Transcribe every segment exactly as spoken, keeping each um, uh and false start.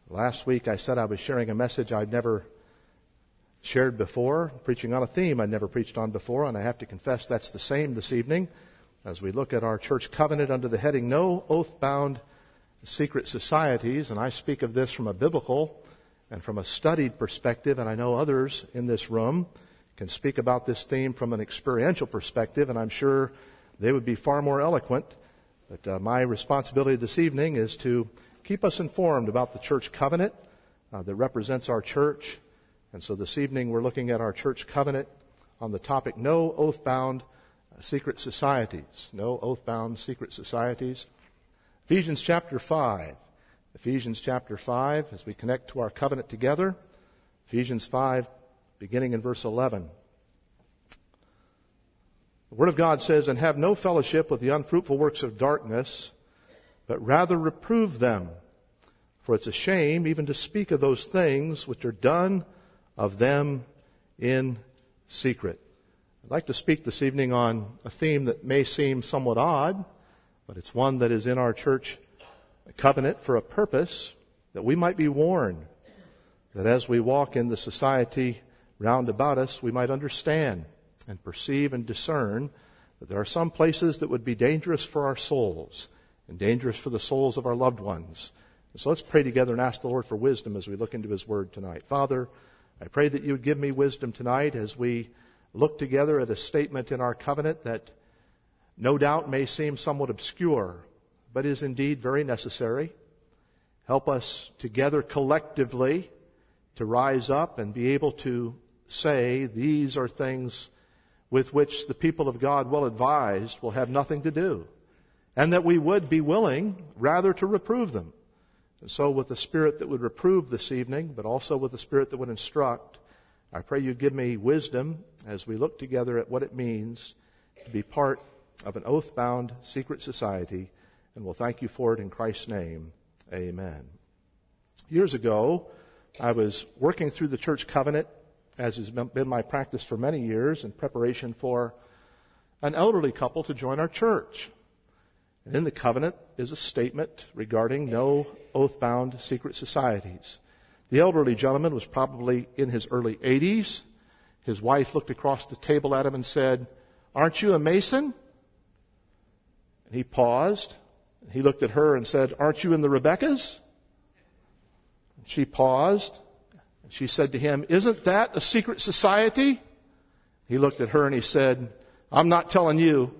Last week I said I was sharing a message I'd never shared before, preaching on a theme I'd never preached on before, and I have to confess that's the same this evening as we look at our church covenant under the heading, No Oath-Bound Secret Societies. And I speak of this from a biblical and from a studied perspective, and I know others in this room can speak about this theme from an experiential perspective, and I'm sure they would be far more eloquent. But uh, my responsibility this evening is to keep us informed about the church covenant uh, that represents our church. And so this evening we're looking at our church covenant on the topic, No Oath-Bound Secret Societies. No Oath-Bound Secret Societies. Ephesians chapter five. Ephesians chapter five, as we connect to our covenant together. Ephesians five, beginning in verse eleven. The Word of God says, And have no fellowship with the unfruitful works of darkness, but rather reprove them. For it's a shame even to speak of those things which are done of them in secret. I'd like to speak this evening on a theme that may seem somewhat odd, but it's one that is in our church covenant for a purpose, that we might be warned, that as we walk in the society round about us, we might understand and perceive and discern that there are some places that would be dangerous for our souls and dangerous for the souls of our loved ones. And so let's pray together and ask the Lord for wisdom as we look into His Word tonight. Father, I pray that You would give me wisdom tonight as we look together at a statement in our covenant that no doubt may seem somewhat obscure, but is indeed very necessary. Help us together collectively to rise up and be able to say these are things with which the people of God, well advised, will have nothing to do, and that we would be willing rather to reprove them. And so with the Spirit that would reprove this evening, but also with the Spirit that would instruct, I pray You give me wisdom as we look together at what it means to be part of an oath-bound secret society, and we'll thank You for it in Christ's name. Amen. Years ago, I was working through the church covenant, as has been my practice for many years, in preparation for an elderly couple to join our church. And in the covenant is a statement regarding no oath-bound secret societies. The elderly gentleman was probably in his early eighties. His wife looked across the table at him and said, Aren't you a Mason? And he paused. And he looked at her and said, Aren't you in the Rebeccas? And she paused. And she said to him, Isn't that a secret society? He looked at her and he said, I'm not telling you.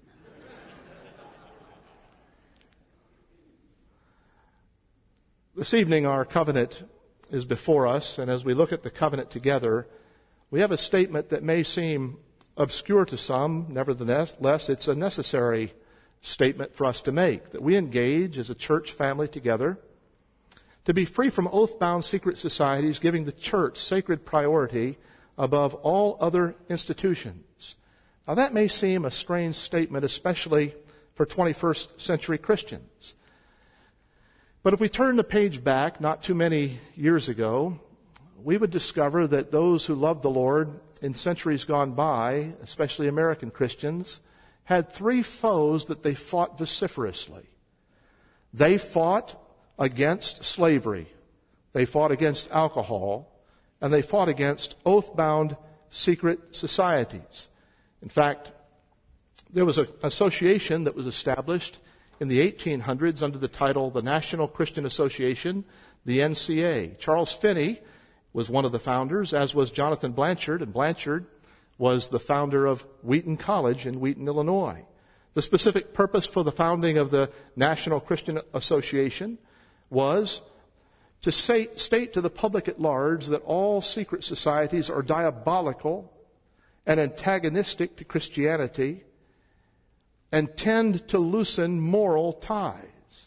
This evening our covenant is before us, and as we look at the covenant together, we have a statement that may seem obscure to some. Nevertheless, it's a necessary statement for us to make, that we engage as a church family together to be free from oath-bound secret societies, giving the church sacred priority above all other institutions. Now that may seem a strange statement, especially for twenty-first century Christians. But if we turn the page back not too many years ago, we would discover that those who loved the Lord in centuries gone by, especially American Christians, had three foes that they fought vociferously. They fought against slavery, they fought against alcohol, and they fought against oath-bound secret societies. In fact, there was an association that was established in the eighteen hundreds under the title the National Christian Association, the N C A. Charles Finney was one of the founders, as was Jonathan Blanchard, and Blanchard was the founder of Wheaton College in Wheaton, Illinois. The specific purpose for the founding of the National Christian Association was to say, state to the public at large that all secret societies are diabolical and antagonistic to Christianity and tend to loosen moral ties.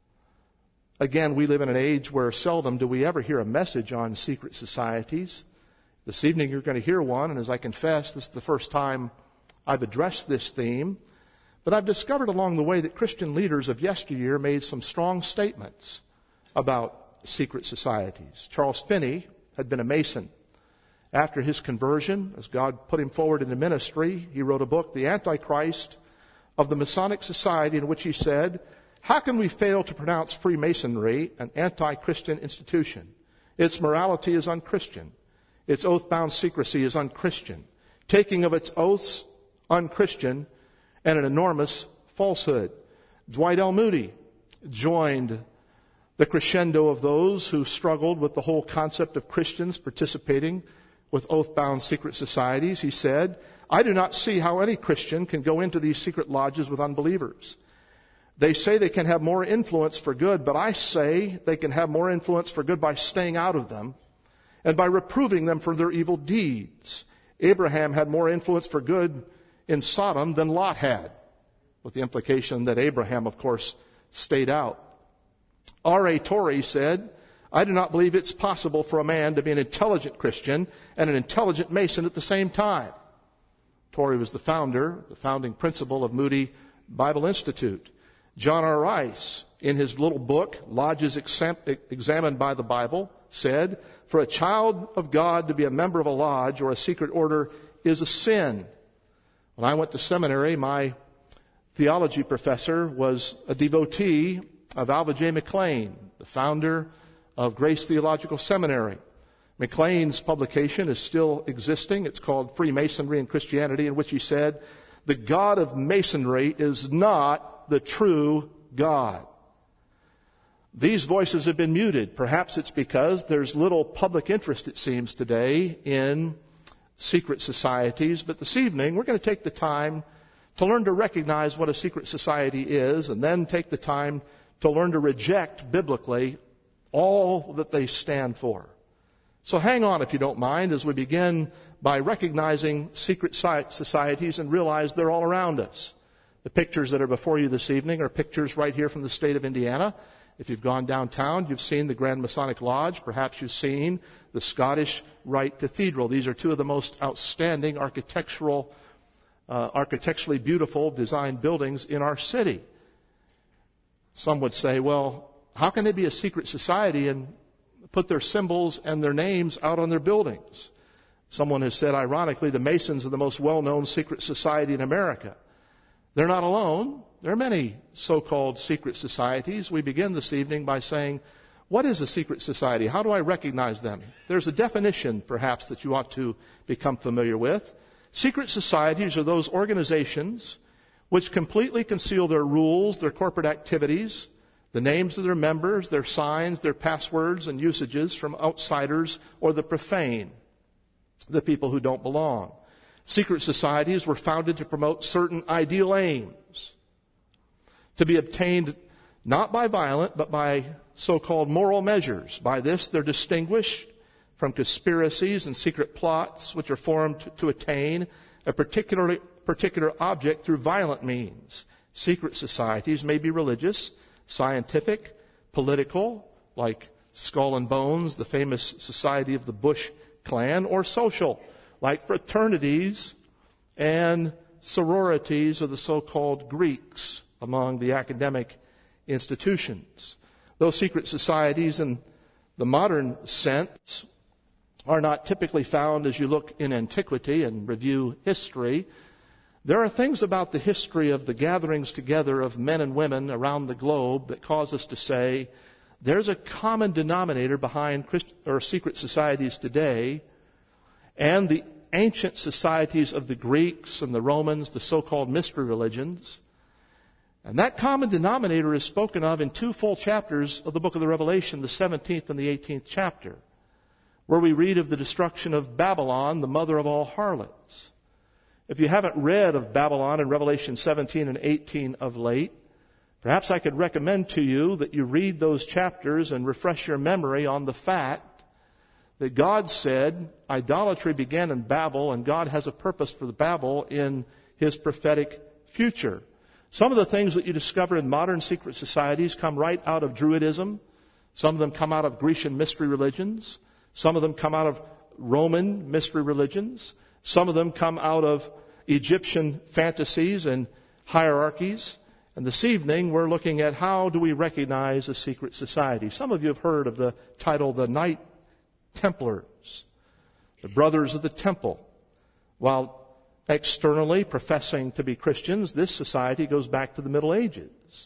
Again, we live in an age where seldom do we ever hear a message on secret societies. This evening you're going to hear one, and as I confess, this is the first time I've addressed this theme. But I've discovered along the way that Christian leaders of yesteryear made some strong statements about secret societies. Charles Finney had been a Mason. After his conversion, as God put him forward into ministry, he wrote a book, The Antichrist of the Masonic Society, in which he said, How can we fail to pronounce Freemasonry an anti-Christian institution? Its morality is unchristian. Its oath-bound secrecy is unchristian. Taking of its oaths, unchristian, and an enormous falsehood. Dwight L. Moody joined the crescendo of those who struggled with the whole concept of Christians participating with oath-bound secret societies. He said, "I do not see how any Christian can go into these secret lodges with unbelievers. They say they can have more influence for good, but I say they can have more influence for good by staying out of them and by reproving them for their evil deeds. Abraham had more influence for good in Sodom than Lot had," with the implication that Abraham, of course, stayed out. R A Torrey said, "I do not believe it's possible for a man to be an intelligent Christian and an intelligent Mason at the same time." Torrey was the founder, the founding principal of Moody Bible Institute. John R. Rice, in his little book, Lodges Examined by the Bible, said, "For a child of God to be a member of a lodge or a secret order is a sin." When I went to seminary, my theology professor was a devotee of Alva J. McLean, the founder of Grace Theological Seminary. McLean's publication is still existing. It's called Freemasonry and Christianity, in which he said, "The God of Masonry is not the true God." These voices have been muted. Perhaps it's because there's little public interest, it seems, today in secret societies. But this evening, we're going to take the time to learn to recognize what a secret society is, and then take the time to learn to reject biblically all that they stand for. So hang on, if you don't mind, as we begin by recognizing secret societies and realize they're all around us. The pictures that are before you this evening are pictures right here from the state of Indiana. If you've gone downtown, you've seen the Grand Masonic Lodge. Perhaps you've seen the Scottish Rite Cathedral. These are two of the most outstanding architectural, uh, architecturally beautiful designed buildings in our city. Some would say, well, how can they be a secret society and put their symbols and their names out on their buildings? Someone has said, ironically, the Masons are the most well-known secret society in America. They're not alone. There are many so-called secret societies. We begin this evening by saying, what is a secret society? How do I recognize them? There's a definition, perhaps, that you ought to become familiar with. Secret societies are those organizations which completely conceal their rules, their corporate activities, the names of their members, their signs, their passwords and usages from outsiders or the profane, the people who don't belong. Secret societies were founded to promote certain ideal aims, to be obtained not by violent, but by so-called moral measures. By this, they're distinguished from conspiracies and secret plots which are formed to, to attain a particular, particular object through violent means. Secret societies may be religious, scientific, political, like Skull and Bones, the famous Society of the Bush Clan, or social, like fraternities and sororities, or the so-called Greeks among the academic institutions. Those secret societies in the modern sense are not typically found as you look in antiquity and review history. There are things about the history of the gatherings together of men and women around the globe that cause us to say there's a common denominator behind Christ- or secret societies today and the ancient societies of the Greeks and the Romans, the so-called mystery religions. And that common denominator is spoken of in two full chapters of the book of the Revelation, the seventeenth and the eighteenth chapter, where we read of the destruction of Babylon, the mother of all harlots. If you haven't read of Babylon in Revelation seventeen and eighteen of late, perhaps I could recommend to you that you read those chapters and refresh your memory on the fact that God said idolatry began in Babel, and God has a purpose for the Babel in His prophetic future. Some of the things that you discover in modern secret societies come right out of Druidism. Some of them come out of Grecian mystery religions. Some of them come out of Roman mystery religions. Some of them come out of Egyptian fantasies and hierarchies. And this evening we're looking at how do we recognize a secret society. Some of you have heard of the title, the Knight Templars, the Brothers of the Temple. While externally professing to be Christians, this society goes back to the Middle Ages.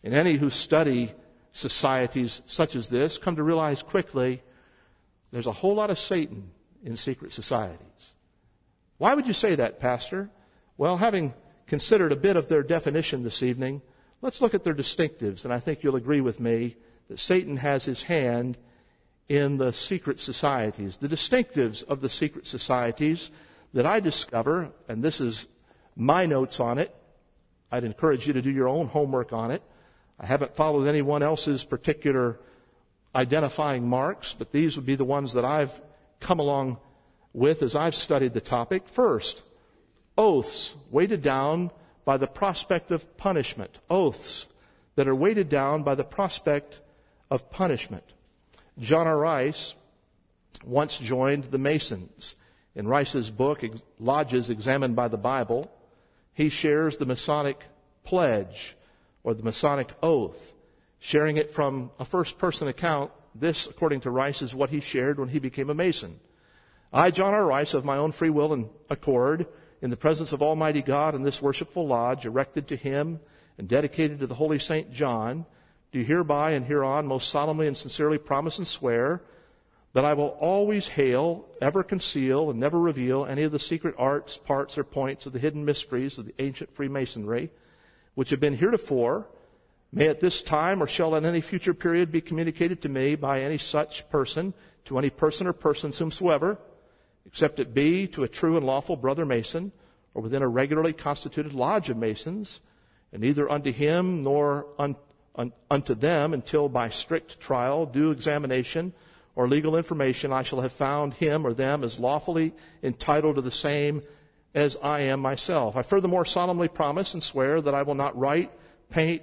And any who study societies such as this come to realize quickly there's a whole lot of Satan in secret societies. Why would you say that, Pastor? Well, having considered a bit of their definition this evening, let's look at their distinctives, and I think you'll agree with me that Satan has his hand in the secret societies. The distinctives of the secret societies that I discover, and this is my notes on it, I'd encourage you to do your own homework on it. I haven't followed anyone else's particular identifying marks, but these would be the ones that I've come along with as I've studied the topic. First, oaths weighted down by the prospect of punishment. Oaths that are weighted down by the prospect of punishment. John R. Rice once joined the Masons. In Rice's book, Lodges Examined by the Bible, he shares the Masonic pledge or the Masonic oath, sharing it from a first-person account. This, according to Rice, is what he shared when he became a Mason. I, John R. Rice, of my own free will and accord, in the presence of Almighty God in this worshipful lodge, erected to Him and dedicated to the Holy Saint John, do hereby and hereon most solemnly and sincerely promise and swear that I will always hail, ever conceal, and never reveal any of the secret arts, parts, or points of the hidden mysteries of the ancient Freemasonry, which have been heretofore, may at this time or shall at any future period be communicated to me by any such person, to any person or persons whomsoever, except it be to a true and lawful brother Mason, or within a regularly constituted lodge of Masons, and neither unto him nor un, un, unto them until by strict trial, due examination, or legal information I shall have found him or them as lawfully entitled to the same as I am myself. I furthermore solemnly promise and swear that I will not write, paint,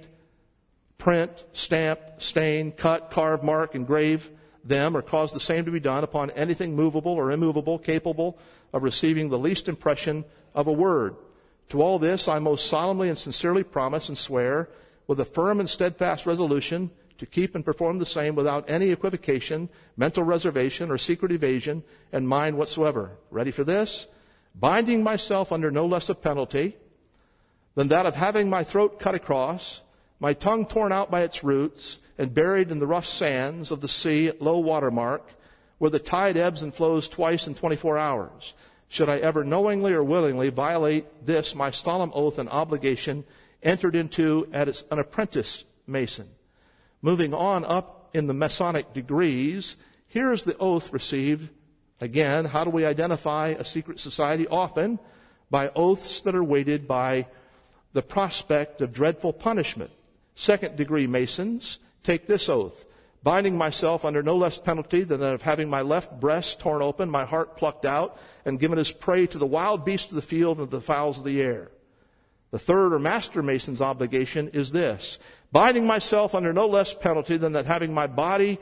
print, stamp, stain, cut, carve, mark, engrave them, or cause the same to be done upon anything movable or immovable capable of receiving the least impression of a word. To all this I most solemnly and sincerely promise and swear with a firm and steadfast resolution to keep and perform the same without any equivocation, mental reservation, or secret evasion in mind whatsoever. Ready for this? Binding myself under no less a penalty than that of having my throat cut across, my tongue torn out by its roots, and buried in the rough sands of the sea at low water mark, where the tide ebbs and flows twice in twenty-four hours, should I ever knowingly or willingly violate this my solemn oath and obligation entered into as an apprentice Mason. Moving on up in the Masonic degrees, here is the oath received. Again, how do we identify a secret society? Often by oaths that are weighted by the prospect of dreadful punishment. Second degree Masons take this oath: binding myself under no less penalty than that of having my left breast torn open, my heart plucked out, and given as prey to the wild beasts of the field and to the fowls of the air. The third or master Mason's obligation is this: binding myself under no less penalty than that having my body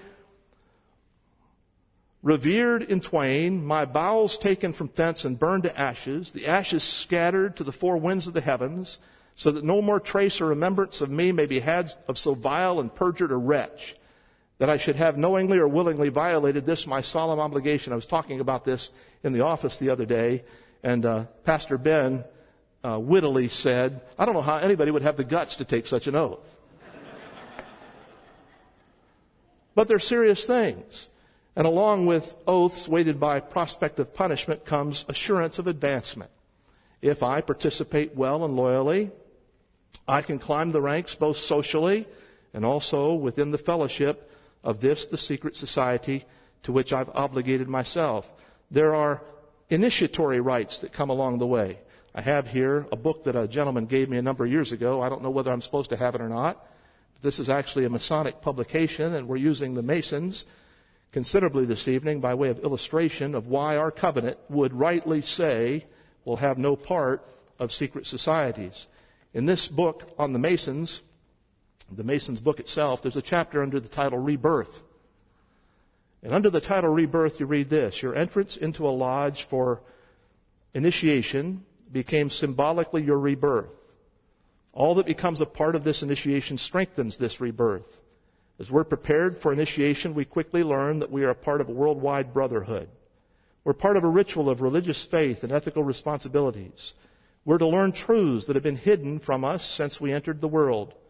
revered in twain, my bowels taken from thence and burned to ashes, the ashes scattered to the four winds of the heavens, so that no more trace or remembrance of me may be had of so vile and perjured a wretch, that I should have knowingly or willingly violated this my solemn obligation. I was talking about this in the office the other day, and uh, Pastor Ben uh, wittily said, I don't know how anybody would have the guts to take such an oath. But they're serious things. And along with oaths weighted by prospect of punishment comes assurance of advancement. If I participate well and loyally, I can climb the ranks both socially and also within the fellowship of this, the secret society to which I've obligated myself. There are initiatory rites that come along the way. I have here a book that a gentleman gave me a number of years ago. I don't know whether I'm supposed to have it or not. This is actually a Masonic publication, and we're using the Masons considerably this evening by way of illustration of why our covenant would rightly say we'll have no part of secret societies. In this book on the Masons, the Masons book itself, there's a chapter under the title Rebirth. And under the title Rebirth, you read this: your entrance into a lodge for initiation became symbolically your rebirth. All that becomes a part of this initiation strengthens this rebirth. As we're prepared for initiation, we quickly learn that we are a part of a worldwide brotherhood. We're part of a ritual of religious faith and ethical responsibilities. We're to learn truths that have been hidden from us since we entered the world.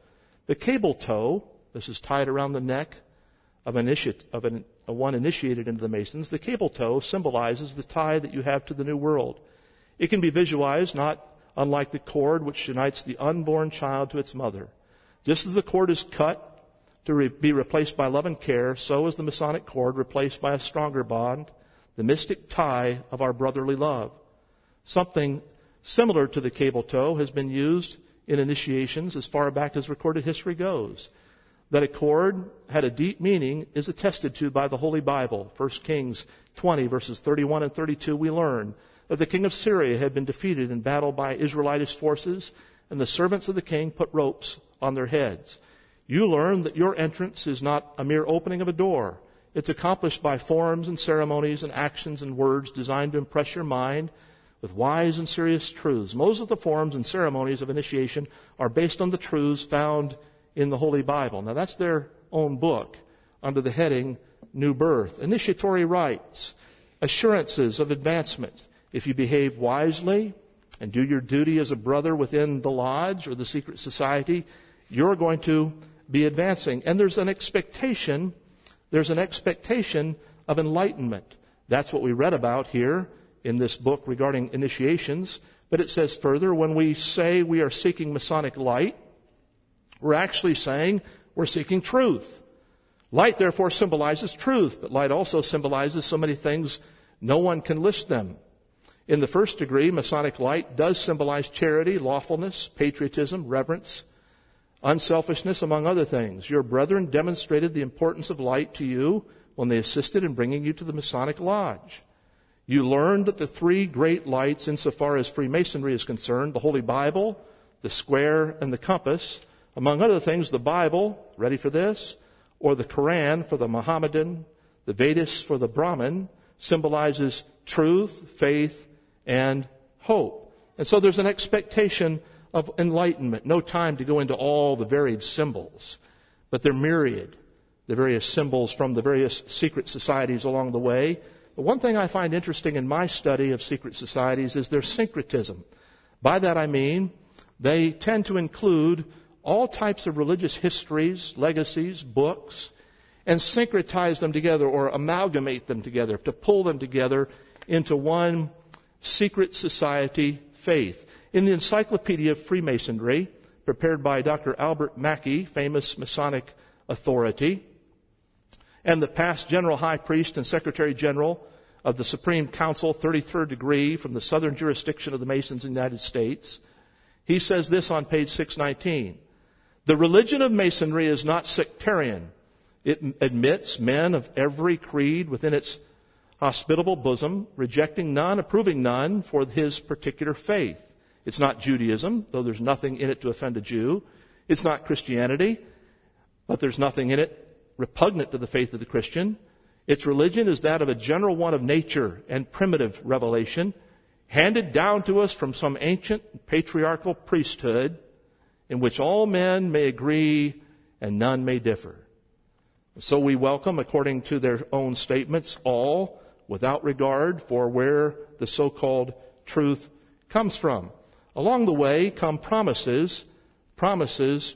The cable tow, this is tied around the neck of, an initi- of an, a one initiated into the Masons. The cable tow symbolizes the tie that you have to the new world. It can be visualized not unlike the cord which unites the unborn child to its mother. Just as the cord is cut to re- be replaced by love and care, so is the Masonic cord replaced by a stronger bond, the mystic tie of our brotherly love. Something similar to the cable tow has been used in initiations as far back as recorded history goes. That a cord had a deep meaning is attested to by the Holy Bible. First Kings twenty, verses thirty-one and thirty-two, we learn that the king of Syria had been defeated in battle by Israelitish forces, and the servants of the king put ropes on their heads. You learn that your entrance is not a mere opening of a door. It's accomplished by forms and ceremonies and actions and words designed to impress your mind with wise and serious truths. Most of the forms and ceremonies of initiation are based on the truths found in the Holy Bible. Now, that's their own book under the heading New Birth. Initiatory rites, assurances of advancement. If you behave wisely and do your duty as a brother within the lodge or the secret society, you're going to be advancing. And there's an expectation, there's an expectation of enlightenment. That's what we read about here in this book regarding initiations. But it says further, when we say we are seeking Masonic light, we're actually saying we're seeking truth. Light, therefore, symbolizes truth, but light also symbolizes so many things no one can list them. In the first degree, Masonic light does symbolize charity, lawfulness, patriotism, reverence, unselfishness, among other things. Your brethren demonstrated the importance of light to you when they assisted in bringing you to the Masonic Lodge. You learned that the three great lights, insofar as Freemasonry is concerned, the Holy Bible, the square, and the compass, among other things, the Bible, ready for this, or the Quran for the Mohammedan, the Vedas for the Brahmin, symbolizes truth, faith, and hope. And so there's an expectation of enlightenment. No time to go into all the varied symbols, but they're myriad, the various symbols from the various secret societies along the way. But one thing I find interesting in my study of secret societies is their syncretism. By that I mean they tend to include all types of religious histories, legacies, books, and syncretize them together or amalgamate them together, to pull them together into one secret society faith. In the Encyclopedia of Freemasonry, prepared by Doctor Albert Mackey, famous Masonic authority, and the past General High Priest and Secretary General of the Supreme Council, thirty-third degree, from the southern jurisdiction of the Masons in the United States, he says this on page six nineteen. The religion of Masonry is not sectarian. It admits men of every creed within its hospitable bosom, rejecting none, approving none for his particular faith. It's not Judaism, though there's nothing in it to offend a Jew. It's not Christianity, but there's nothing in it repugnant to the faith of the Christian. Its religion is that of a general one of nature and primitive revelation, handed down to us from some ancient patriarchal priesthood in which all men may agree and none may differ. So we welcome, according to their own statements, all without regard for where the so-called truth comes from. Along the way come promises, promises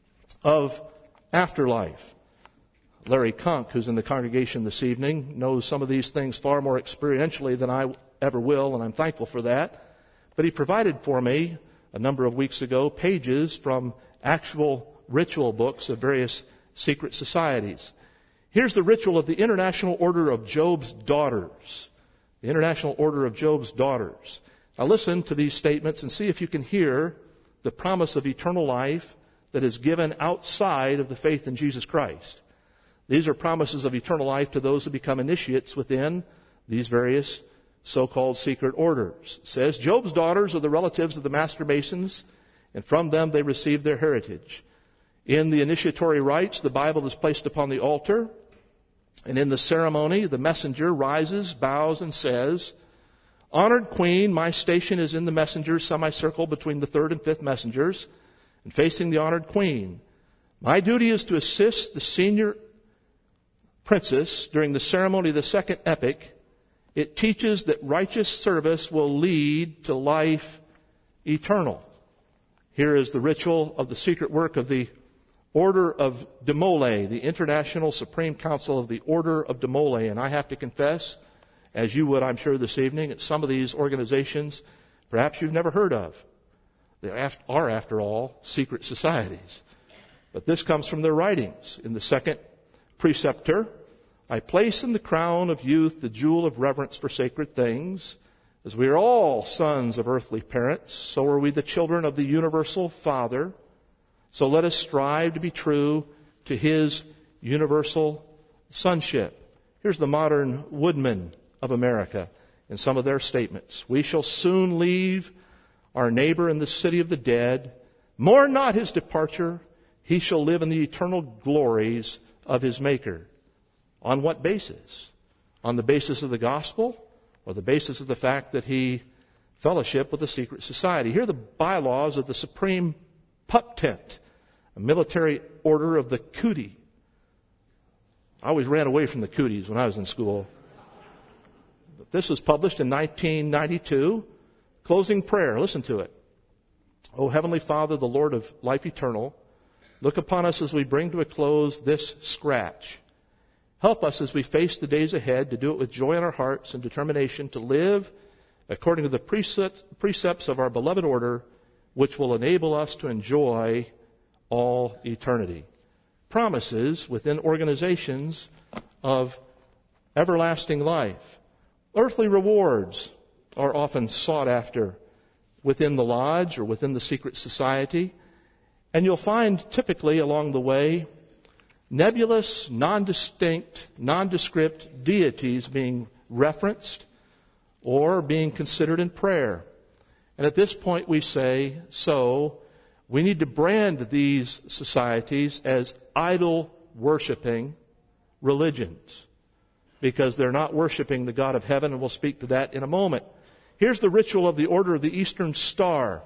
of afterlife. Larry Kunk, who's in the congregation this evening, knows some of these things far more experientially than I ever will, and I'm thankful for that. But he provided for me a number of weeks ago pages from actual ritual books of various secret societies. Here's the ritual of the International Order of Job's Daughters. The International Order of Job's Daughters. Now listen to these statements and see if you can hear the promise of eternal life that is given outside of the faith in Jesus Christ. These are promises of eternal life to those who become initiates within these various so-called secret orders. It says, Job's daughters are the relatives of the Master Masons, and from them they received their heritage. In the initiatory rites, the Bible is placed upon the altar, and in the ceremony, the messenger rises, bows, and says, Honored Queen, my station is in the messenger's semicircle between the third and fifth messengers, and facing the honored Queen. My duty is to assist the senior princess during the ceremony of the second epoch. It teaches that righteous service will lead to life eternal. Here is the ritual of the secret work of the Order of de Molay, the International Supreme Council of the Order of de Molay. And I have to confess, as you would, I'm sure, this evening, that some of these organizations perhaps you've never heard of. They are, after all, secret societies. But this comes from their writings. In the second preceptor, I place in the crown of youth the jewel of reverence for sacred things. As we are all sons of earthly parents, so are we the children of the universal Father. So let us strive to be true to his universal sonship. Here's the modern woodman of America in some of their statements. We shall soon leave our neighbor in the city of the dead. Mourn not his departure. He shall live in the eternal glories of his Maker. On what basis? On the basis of the gospel or the basis of the fact that he fellowshiped with a secret society? Here are the bylaws of the Supreme Pup Tent, a military order of the Cootie. I always ran away from the Cooties when I was in school. But this was published in nineteen ninety-two. Closing prayer, listen to it. O Heavenly Father, the Lord of life eternal, look upon us as we bring to a close this scratch. Help us as we face the days ahead to do it with joy in our hearts and determination to live according to the precepts, precepts of our beloved order, which will enable us to enjoy all eternity. Promises within organizations of everlasting life. Earthly rewards are often sought after within the lodge or within the secret society. And you'll find typically along the way nebulous, non-distinct, nondescript deities being referenced or being considered in prayer. And at this point we say, so we need to brand these societies as idol-worshiping religions because they're not worshiping the God of heaven, and we'll speak to that in a moment. Here's the ritual of the Order of the Eastern Star.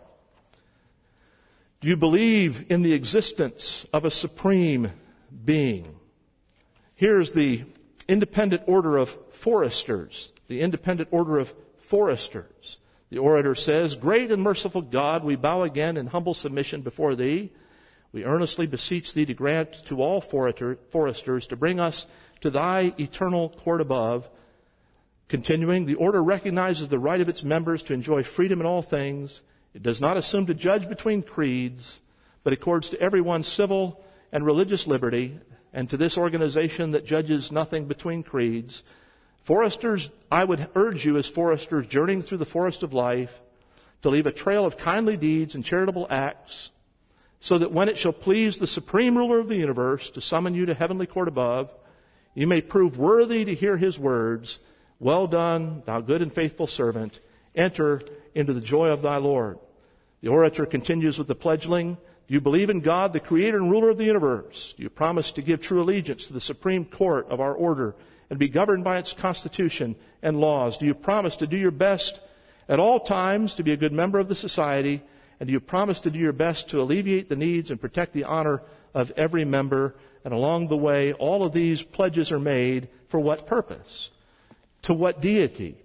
Do you believe in the existence of a supreme being? Here's the Independent Order of Foresters. The Independent Order of Foresters. The orator says, Great and merciful God, we bow again in humble submission before Thee. We earnestly beseech Thee to grant to all foresters to bring us to Thy eternal court above. Continuing, the order recognizes the right of its members to enjoy freedom in all things. It does not assume to judge between creeds, but accords to everyone civil and religious liberty, and to this organization that judges nothing between creeds. Foresters, I would urge you as foresters journeying through the forest of life to leave a trail of kindly deeds and charitable acts, so that when it shall please the supreme ruler of the universe to summon you to heavenly court above, you may prove worthy to hear his words, Well done, thou good and faithful servant. Enter into the joy of thy Lord. The orator continues with the pledging. Do you believe in God, the creator and ruler of the universe? Do you promise to give true allegiance to the supreme court of our order and be governed by its constitution and laws? Do you promise to do your best at all times to be a good member of the society? And do you promise to do your best to alleviate the needs and protect the honor of every member? And along the way, all of these pledges are made for what purpose? To what deity?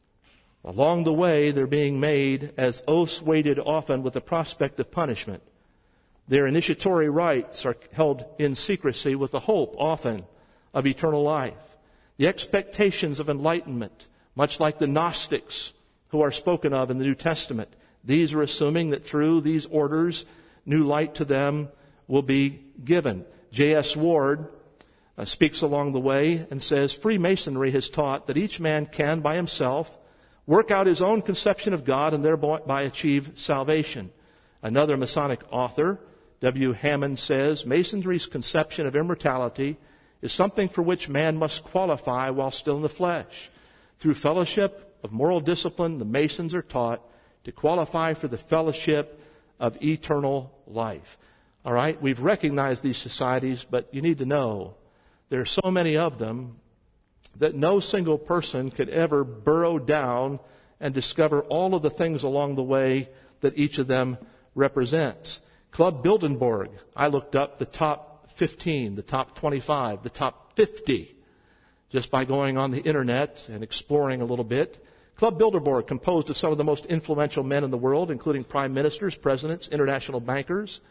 Along the way, they're being made as oaths weighted often with the prospect of punishment. Their initiatory rites are held in secrecy with the hope often of eternal life. The expectations of enlightenment, much like the Gnostics who are spoken of in the New Testament, these are assuming that through these orders, new light to them will be given. J S Ward uh, speaks along the way and says, Freemasonry has taught that each man can, by himself, work out his own conception of God and thereby achieve salvation. Another Masonic author, W. Hammond, says, Masonry's conception of immortality is something for which man must qualify while still in the flesh. Through fellowship of moral discipline, the Masons are taught to qualify for the fellowship of eternal life. All right, we've recognized these societies, but you need to know there are so many of them that no single person could ever burrow down and discover all of the things along the way that each of them represents. Club Bilderberg, I looked up the top fifteen, the top twenty-five, the top fifty, just by going on the internet and exploring a little bit. Club Bilderberg, composed of some of the most influential men in the world, including prime ministers, presidents, international bankers,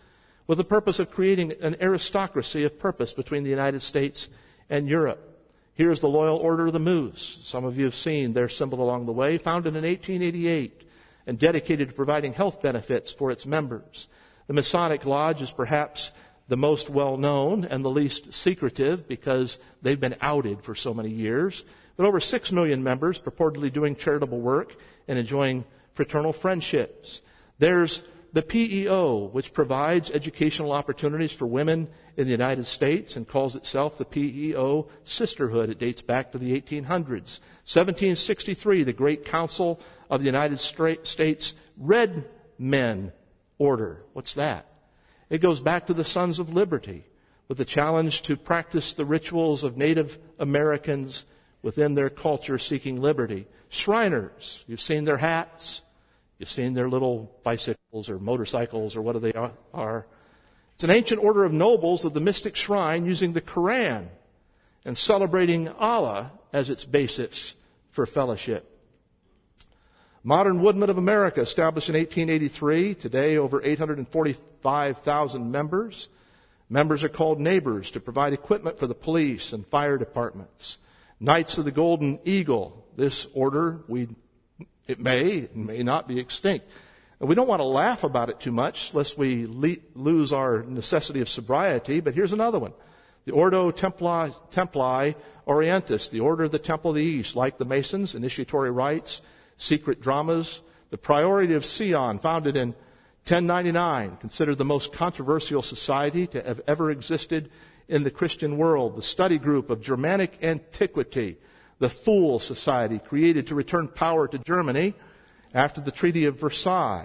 with the purpose of creating an aristocracy of purpose between the United States and Europe. Here's the Loyal Order of the Moose. Some of you have seen their symbol along the way, founded in eighteen eighty-eight and dedicated to providing health benefits for its members. The Masonic Lodge is perhaps the most well-known and the least secretive because they've been outed for so many years. But over six million members purportedly doing charitable work and enjoying fraternal friendships. There's the P E O, which provides educational opportunities for women in the United States and calls itself the P E O Sisterhood. It dates back to the eighteen hundreds. seventeen sixty-three, the Great Council of the United States Red Men Order. What's that? It goes back to the Sons of Liberty with the challenge to practice the rituals of Native Americans within their culture seeking liberty. Shriners, you've seen their hats. You've seen their little bicycles or motorcycles or what they are. It's an ancient order of nobles of the mystic shrine using the Quran and celebrating Allah as its basis for fellowship. Modern Woodmen of America, established in eighteen eighty-three, today over eight hundred forty-five thousand members. Members are called neighbors to provide equipment for the police and fire departments. Knights of the Golden Eagle, this order, we It may, it may not be extinct. And we don't want to laugh about it too much, lest we le- lose our necessity of sobriety. But here's another one. The Ordo Templi, Templi Orientis, the Order of the Temple of the East, like the Masons, initiatory rites, secret dramas. The Priority of Sion, founded in ten ninety-nine, considered the most controversial society to have ever existed in the Christian world. The Study Group of Germanic Antiquity, the Fool Society, created to return power to Germany after the Treaty of Versailles.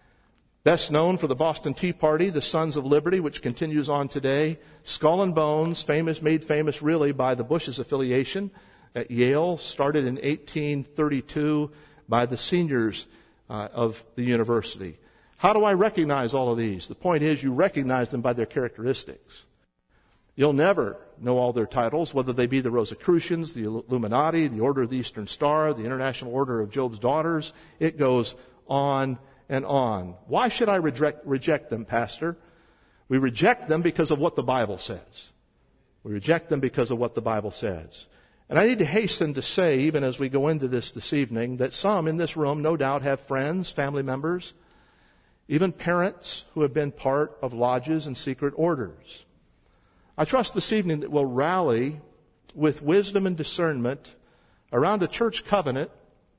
Best known for the Boston Tea Party, the Sons of Liberty, which continues on today. Skull and Bones, famous, made famous really by the Bush's affiliation at Yale, started in eighteen thirty-two by the seniors uh, of the university. How do I recognize all of these? The point is you recognize them by their characteristics. You'll never know all their titles, whether they be the Rosicrucians, the Illuminati, the Order of the Eastern Star, the International Order of Job's Daughters. It goes on and on. Why should I reject, reject them, Pastor? We reject them because of what the Bible says. We reject them because of what the Bible says. And I need to hasten to say, even as we go into this this evening, that some in this room no doubt have friends, family members, even parents who have been part of lodges and secret orders. I trust this evening that we'll rally with wisdom and discernment around a church covenant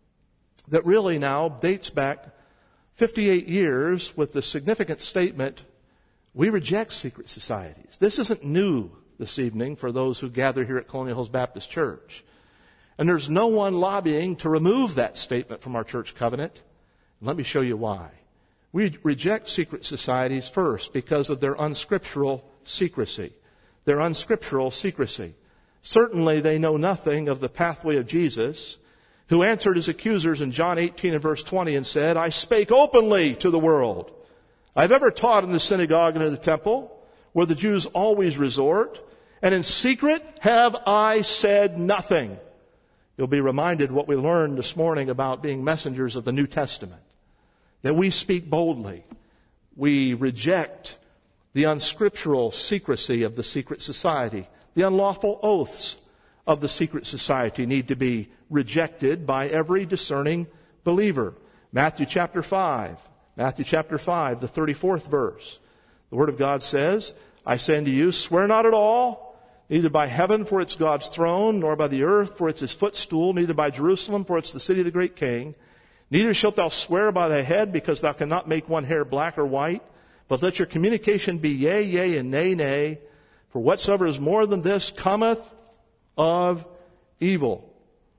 that really now dates back fifty-eight years with the significant statement, we reject secret societies. This isn't new this evening for those who gather here at Colonial Hills Baptist Church. And there's no one lobbying to remove that statement from our church covenant. Let me show you why. We reject secret societies first because of their unscriptural secrecy. Their unscriptural secrecy. Certainly they know nothing of the pathway of Jesus, who answered his accusers in John eighteen and verse twenty and said, I spake openly to the world. I've ever taught in the synagogue and in the temple, where the Jews always resort, and in secret have I said nothing. You'll be reminded what we learned this morning about being messengers of the New Testament, that we speak boldly. We reject the unscriptural secrecy of the secret society. The unlawful oaths of the secret society need to be rejected by every discerning believer. Matthew chapter five. Matthew chapter five, the thirty-fourth verse. The Word of God says, I say unto you, swear not at all, neither by heaven, for it's God's throne, nor by the earth, for it's his footstool, neither by Jerusalem, for it's the city of the great king. Neither shalt thou swear by thy head, because thou cannot make one hair black or white. But let your communication be yea, yea, and nay, nay. For whatsoever is more than this cometh of evil.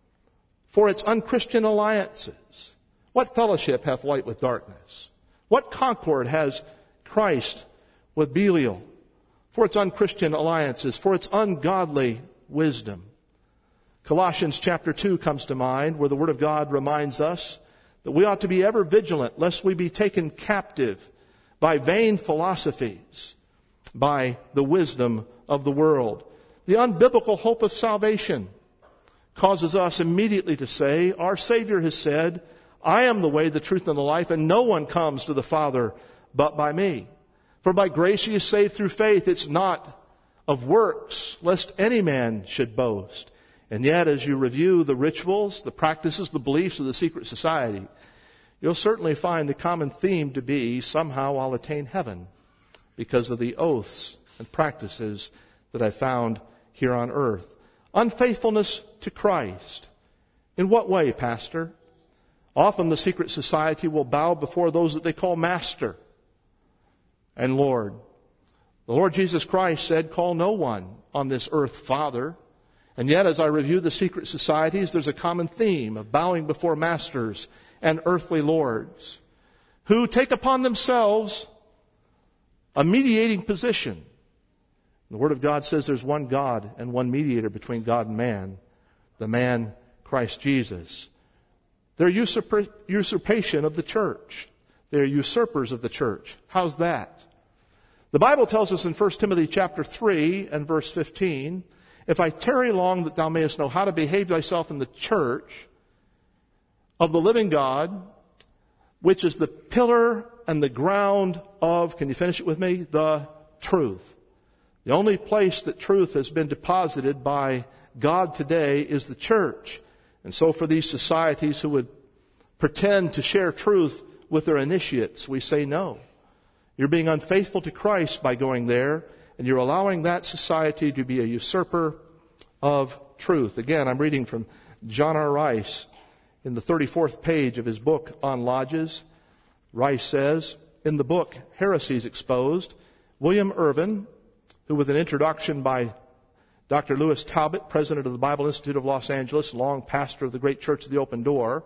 For its unchristian alliances. What fellowship hath light with darkness? What concord has Christ with Belial? For its unchristian alliances, for its ungodly wisdom. Colossians chapter two comes to mind, where the Word of God reminds us that we ought to be ever vigilant, lest we be taken captive by vain philosophies, by the wisdom of the world. The unbiblical hope of salvation causes us immediately to say, our Savior has said, I am the way, the truth, and the life, and no one comes to the Father but by me. For by grace ye are saved through faith. It's not of works, lest any man should boast. And yet, as you review the rituals, the practices, the beliefs of the secret society, you'll certainly find the common theme to be, somehow I'll attain heaven because of the oaths and practices that I found here on earth. Unfaithfulness to Christ. In what way, Pastor? Often the secret society will bow before those that they call Master and Lord. The Lord Jesus Christ said, call no one on this earth Father. And yet, as I review the secret societies, there's a common theme of bowing before masters and earthly lords who take upon themselves a mediating position. The Word of God says there's one God and one mediator between God and man, the man Christ Jesus. They're usurp- usurpation of the church. They're usurpers of the church. How's that? The Bible tells us in First Timothy chapter three and verse fifteen, if I tarry long that thou mayest know how to behave thyself in the church of the living God, which is the pillar and the ground of, can you finish it with me? The truth. The only place that truth has been deposited by God today is the church. And so for these societies who would pretend to share truth with their initiates, we say no. You're being unfaithful to Christ by going there, and you're allowing that society to be a usurper of truth. Again, I'm reading from John R. Rice in the thirty-fourth page of his book on lodges. Rice says, in the book Heresies Exposed, William Irvin, who with an introduction by Doctor Lewis Talbot, president of the Bible Institute of Los Angeles, long pastor of the great Church of the Open Door,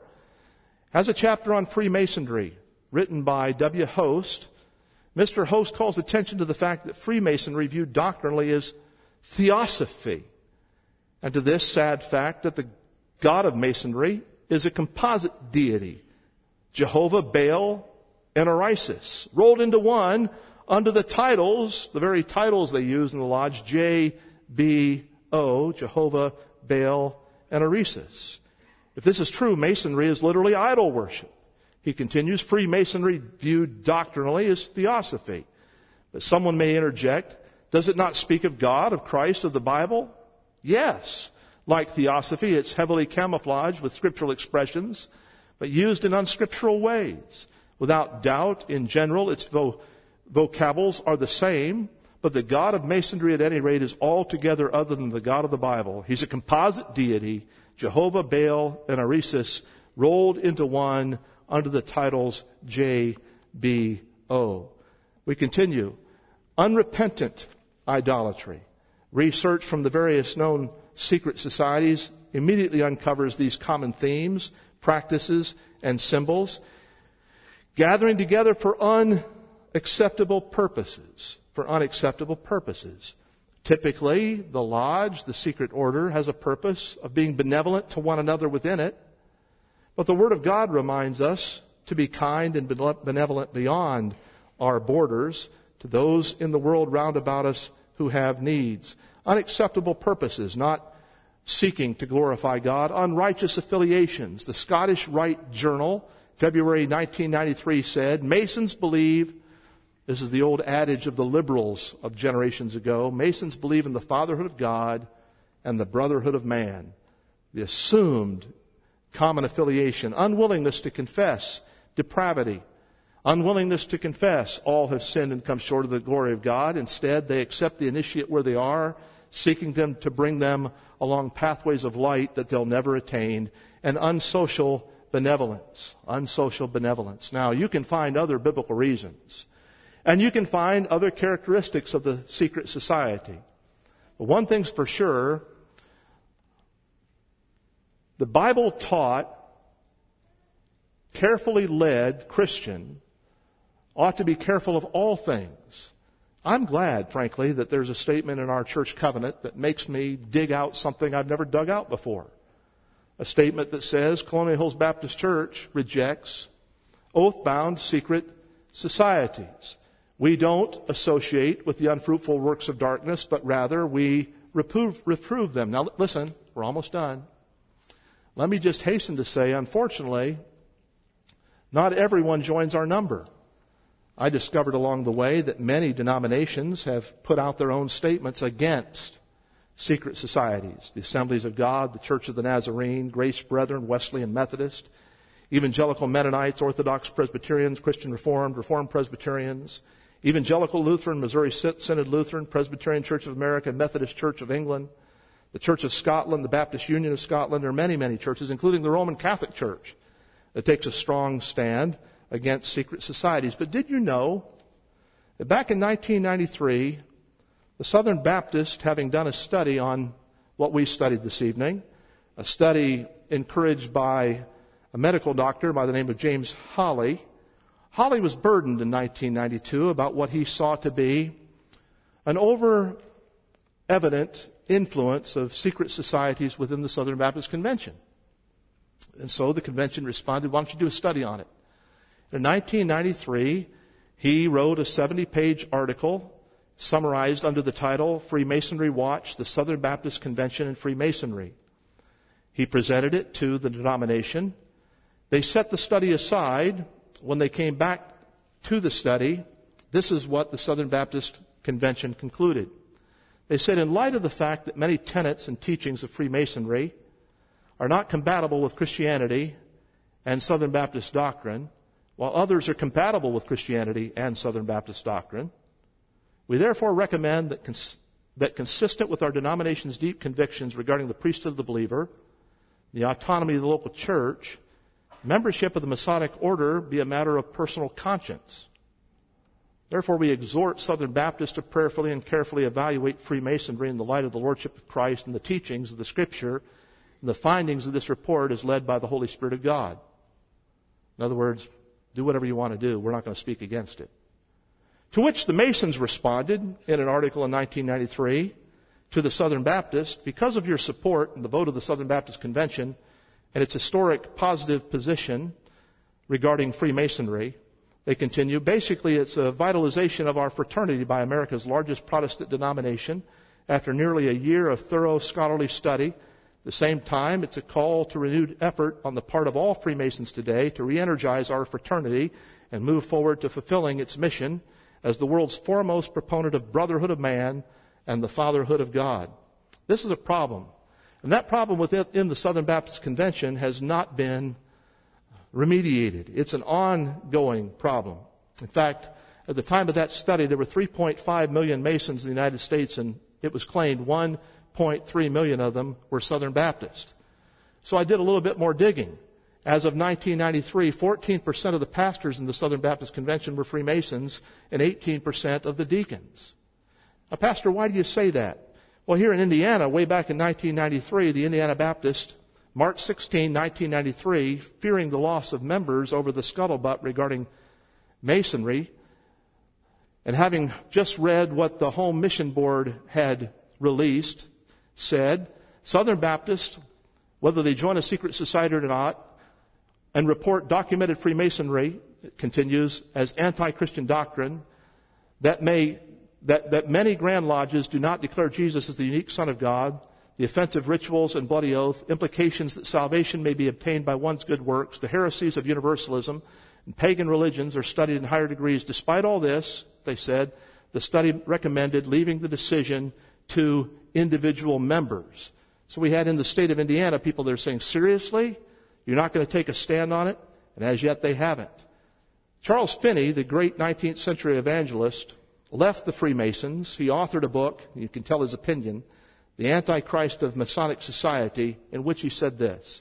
has a chapter on Freemasonry written by W. Host. Mister Host calls attention to the fact that Freemasonry viewed doctrinally as theosophy, and to this sad fact that the God of Masonry is a composite deity, Jehovah, Baal, and Orisis, rolled into one under the titles, the very titles they use in the lodge, J B O, Jehovah, Baal, and Orisis. If this is true, Masonry is literally idol worship. He continues, Freemasonry viewed doctrinally as theosophy. But someone may interject, does it not speak of God, of Christ, of the Bible? Yes. Like theosophy, it's heavily camouflaged with scriptural expressions, but used in unscriptural ways. Without doubt, in general, its vo- vocables are the same, but the God of Masonry, at any rate, is altogether other than the God of the Bible. He's a composite deity, Jehovah, Baal, and Orisis, rolled into one under the titles J B O. We continue. Unrepentant idolatry. Research from the various known secret societies immediately uncovers these common themes, practices, and symbols. Gathering together for unacceptable purposes. For unacceptable purposes. Typically, the lodge, the secret order, has a purpose of being benevolent to one another within it. But the Word of God reminds us to be kind and benevolent beyond our borders to those in the world round about us who have needs. Unacceptable purposes, not seeking to glorify God. Unrighteous affiliations. The Scottish Rite Journal, February nineteen ninety-three, said, Masons believe, this is the old adage of the liberals of generations ago, Masons believe in the fatherhood of God and the brotherhood of man. The assumed common affiliation, unwillingness to confess depravity, unwillingness to confess all have sinned and come short of the glory of God. Instead, they accept the initiate where they are, seeking them to bring them along pathways of light that they'll never attain, and unsocial benevolence. Unsocial benevolence. Now, you can find other biblical reasons, and you can find other characteristics of the secret society. But one thing's for sure, the Bible taught, carefully led Christian ought to be careful of all things. I'm glad, frankly, that there's a statement in our church covenant that makes me dig out something I've never dug out before. A statement that says Colonial Hills Baptist Church rejects oath-bound secret societies. We don't associate with the unfruitful works of darkness, but rather we reprove, reprove them. Now listen, we're almost done. Let me just hasten to say, unfortunately, not everyone joins our number. I discovered along the way that many denominations have put out their own statements against secret societies. The Assemblies of God, the Church of the Nazarene, Grace Brethren, Wesleyan Methodist, Evangelical Mennonites, Orthodox Presbyterians, Christian Reformed, Reformed Presbyterians, Evangelical Lutheran, Missouri Synod Lutheran, Presbyterian Church of America, Methodist Church of England, the Church of Scotland, the Baptist Union of Scotland. There are many, many churches, including the Roman Catholic Church, that takes a strong stand against secret societies. But did you know that back in nineteen ninety-three, the Southern Baptists, having done a study on what we studied this evening, a study encouraged by a medical doctor by the name of James Hawley, Hawley was burdened in nineteen ninety-two about what he saw to be an over-evident influence of secret societies within the Southern Baptist Convention. And so the convention responded, why don't you do a study on it? In nineteen ninety-three, he wrote a seventy-page article summarized under the title, Freemasonry Watch, the Southern Baptist Convention and Freemasonry. He presented it to the denomination. They set the study aside. When they came back to the study, this is what the Southern Baptist Convention concluded. They said, in light of the fact that many tenets and teachings of Freemasonry are not compatible with Christianity and Southern Baptist doctrine, while others are compatible with Christianity and Southern Baptist doctrine, we therefore recommend that, cons- that consistent with our denomination's deep convictions regarding the priesthood of the believer, the autonomy of the local church, membership of the Masonic order be a matter of personal conscience. Therefore, we exhort Southern Baptists to prayerfully and carefully evaluate Freemasonry in the light of the Lordship of Christ and the teachings of the Scripture, and the findings of this report is led by the Holy Spirit of God. In other words, do whatever you want to do. We're not going to speak against it. To which the Masons responded in an article in nineteen ninety-three to the Southern Baptists, because of your support in the vote of the Southern Baptist Convention and its historic positive position regarding Freemasonry, they continue, basically it's a vitalization of our fraternity by America's largest Protestant denomination after nearly a year of thorough scholarly study. At the same time, it's a call to renewed effort on the part of all Freemasons today to re-energize our fraternity and move forward to fulfilling its mission as the world's foremost proponent of brotherhood of man and the fatherhood of God. This is a problem. And that problem within the Southern Baptist Convention has not been remediated. It's an ongoing problem. In fact, at the time of that study, there were three point five million Masons in the United States, and it was claimed one point three million of them were Southern Baptist. So I did a little bit more digging. As of nineteen ninety-three, fourteen percent of the pastors in the Southern Baptist Convention were Freemasons and eighteen percent of the deacons. Now, Pastor, why do you say that? Well, here in Indiana, way back in nineteen ninety-three, the Indiana Baptist, March sixteenth, nineteen ninety-three, fearing the loss of members over the scuttlebutt regarding Masonry, and having just read what the Home Mission Board had released, said, Southern Baptists, whether they join a secret society or not, and report documented Freemasonry, it continues, as anti-Christian doctrine, that may That, that many Grand Lodges do not declare Jesus as the unique Son of God, the offensive rituals and bloody oath, implications that salvation may be obtained by one's good works, the heresies of universalism, and pagan religions are studied in higher degrees. Despite all this, they said, the study recommended leaving the decision to individual members. So we had in the state of Indiana people that are saying, seriously? You're not going to take a stand on it? And as yet they haven't. Charles Finney, the great nineteenth century evangelist, left the Freemasons. He authored a book, you can tell his opinion, The Antichrist of Masonic Society, in which he said this,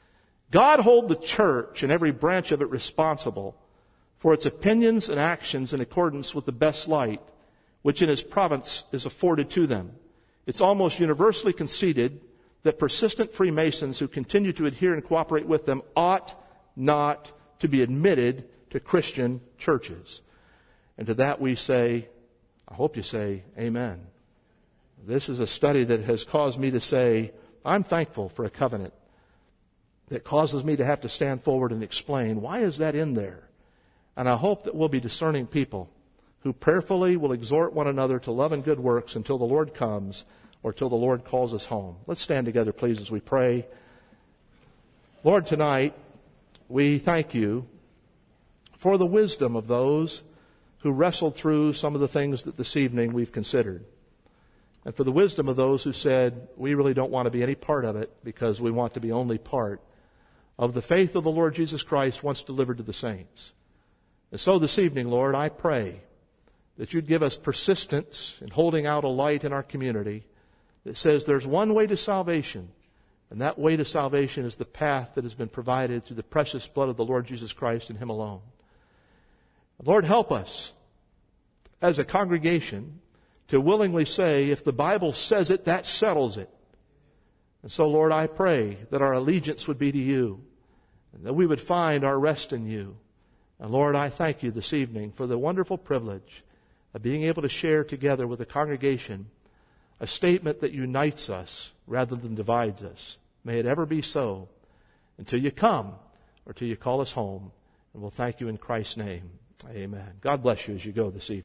God hold the church and every branch of it responsible for its opinions and actions in accordance with the best light, which in his province is afforded to them. It's almost universally conceded that persistent Freemasons who continue to adhere and cooperate with them ought not to be admitted to Christian churches. And to that we say, I hope you say amen. This is a study that has caused me to say, I'm thankful for a covenant that causes me to have to stand forward and explain, why is that in there? And I hope that we'll be discerning people who prayerfully will exhort one another to love and good works until the Lord comes or till the Lord calls us home. Let's stand together, please, as we pray. Lord, tonight we thank you for the wisdom of those who wrestled through some of the things that this evening we've considered. And for the wisdom of those who said, we really don't want to be any part of it because we want to be only part of the faith of the Lord Jesus Christ once delivered to the saints. And so this evening, Lord, I pray that you'd give us persistence in holding out a light in our community that says there's one way to salvation, and that way to salvation is the path that has been provided through the precious blood of the Lord Jesus Christ and Him alone. Lord, help us as a congregation to willingly say, if the Bible says it, that settles it. And so, Lord, I pray that our allegiance would be to you, and that we would find our rest in you. And Lord, I thank you this evening for the wonderful privilege of being able to share together with the congregation a statement that unites us rather than divides us. May it ever be so until you come or till you call us home. And we'll thank you in Christ's name. Amen. God bless you as you go this evening.